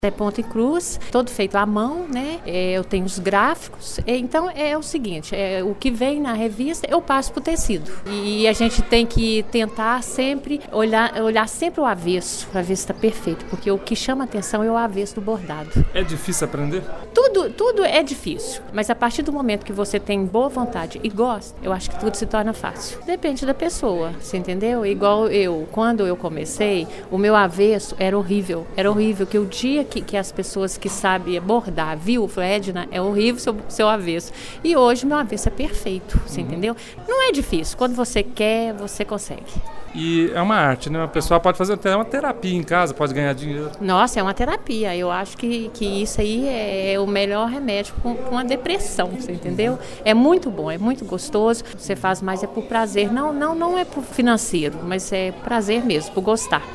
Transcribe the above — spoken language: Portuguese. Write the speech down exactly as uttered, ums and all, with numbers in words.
É ponto e cruz, todo feito à mão, né? É, eu tenho os gráficos. É, então é o seguinte, é, o que vem na revista eu passo para o tecido. E a gente tem que tentar sempre olhar, olhar sempre o avesso para ver se está perfeito, porque o que chama atenção é o avesso do bordado. É difícil aprender? Tudo, tudo é difícil, mas a partir do momento que você tem boa vontade e gosta, eu acho que tudo se torna fácil. Depende da pessoa, você entendeu? Igual eu, quando eu comecei, o meu avesso era horrível, era horrível, que o dia que, que as pessoas que sabem bordar, viu, falou, Edna, é horrível seu, seu avesso. E hoje meu avesso é perfeito, você uhum. entendeu? Não é difícil, quando você quer, você consegue. E é uma arte, né? A pessoa pode fazer até uma terapia em casa, pode ganhar dinheiro. Nossa, é uma terapia. Eu acho que, que isso aí é o melhor remédio para uma depressão, você entendeu? É muito bom, é muito gostoso. Você faz mais é por prazer. Não, não, não é por financeiro, mas é prazer mesmo, por gostar.